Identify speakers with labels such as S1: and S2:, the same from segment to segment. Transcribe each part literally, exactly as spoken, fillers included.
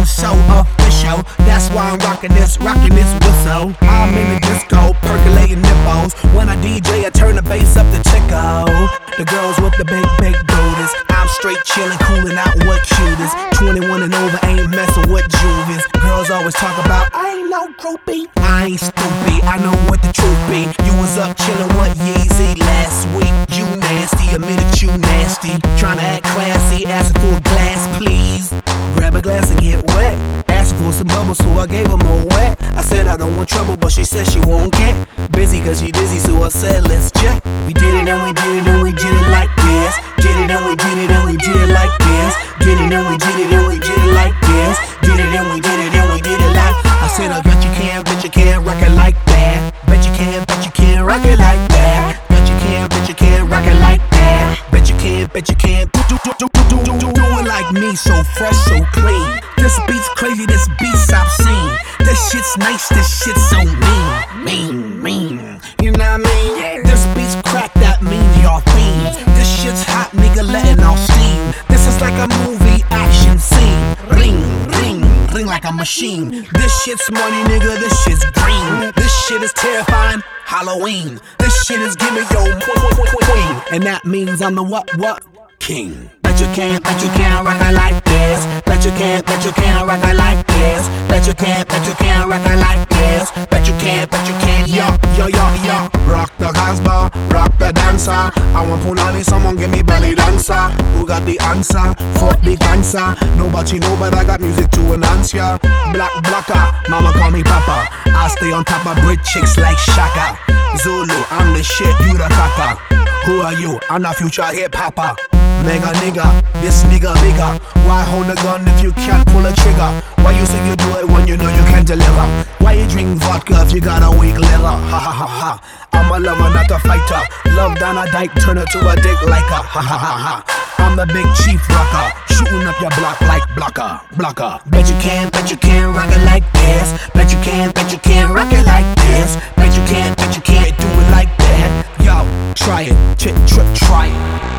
S1: so official. That's why I'm rocking this, rocking this whistle. I'm in the disco, percolating nipples. When I D J, I turn the bass up to Chico. The girls with the big, big booties. I'm straight chillin', coolin' out with cuties. twenty-one and over, ain't messin' with juvies. Girls always talk about, I ain't no groupie. I ain't stupid, I know what the truth be. You was up chillin' with Yeezy last week. You nasty, admit it, you nasty. Tryna act classy, asking for a glass, please. Grab a glass and get wet. Asked for some bubbles, so I gave her more wet. I said I don't want trouble, but she said she won't get busy cause she dizzy, so I said let's check. We did it and we did it and we did it like this. Did it and we did it and we did it like this. Did it and we did it and we did it like this. Did it and we did it and we did it like. I said I bet you can, bet you can rock it like that. Bet you can, bet you can rock it like that. Bet you can, bet you can rock it like that. Bet you can, bet you can do do do do do do do it like me, so fresh, so clean. This beat's crazy, this beat's obscene. This shit's nice, this shit's so mean, mean, mean. You know what I mean? This beat's crack, that means y'all fiends. This shit's hot, nigga, letting off steam. This is like a movie action scene. Ring, ring, ring like a machine. This shit's money, nigga, this shit's green. This shit is terrifying, Halloween. This shit is gimme your queen. And that means I'm the what, what? King. Bet you can't, bet you can't rock it like this. Bet you can't, bet you can't rock it like this. Bet you can't, bet you can't rock it like this. Bet you can't, bet you can't, yo, yo, yo, yo. Rock the Casbah, rock the dancer. I want punani, someone give me belly dancer. Who got the answer? Fuck the cancer. Nobody know, but I got music to enhance ya. Black blocker, mama call me papa. I stay on top of bridge chicks like Shaka. Zulu, I'm the shit, you the copper. Who are you? I'm the future hip hopper. Mega nigga, this nigga bigger. Why hold a gun if you can't pull a trigger? Why you say you do it when you know you can't deliver? Why you drink vodka if you got a weak liver? Ha ha ha ha. I'm a lover, not a fighter. Love down a dike, turn it to a dick like a ha ha ha ha. I'm the big chief rocker, shooting up your block like blocker, blocker. Bet you can, bet you can rock it like this. Bet you can, bet you can rock it like this. Bet you can, bet you can't do it like that. Yo, try it, ch ch try it.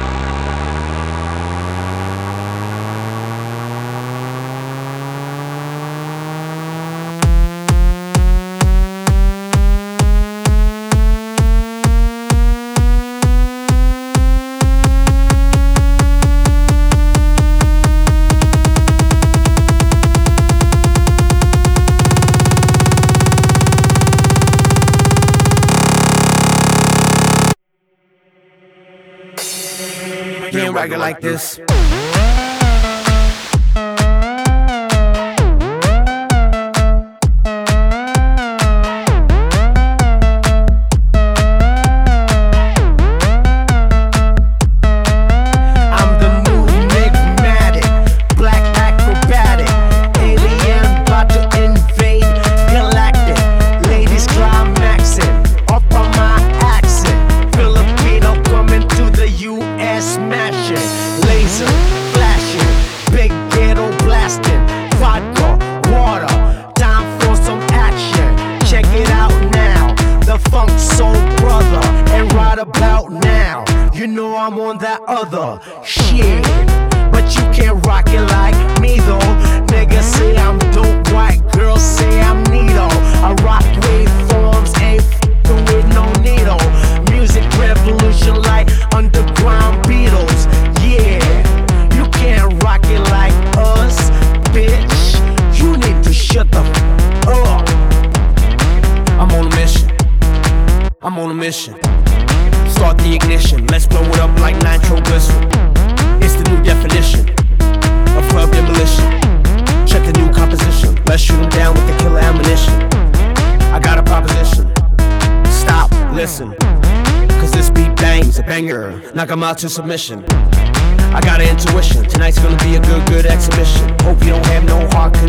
S1: Can't rock it like this. I'm on that other shit, but you can't rock it like me though. Niggas say I'm dope, white girls say I'm neato. I rock waveforms, ain't f***ing with no needle. Music revolution like underground Beatles. Yeah, you can't rock it like us, bitch. You need to shut the f*** up. I'm on a mission, I'm on a mission. Start the ignition, let's blow it up like nitroglycerin. It's the new definition of club demolition. Check the new composition, let's shoot them down with the killer ammunition. I got a proposition, stop, listen. Cause this beat bangs, a banger, knock 'em out to submission. I got an intuition, tonight's gonna be a good, good exhibition. Hope you don't have no heart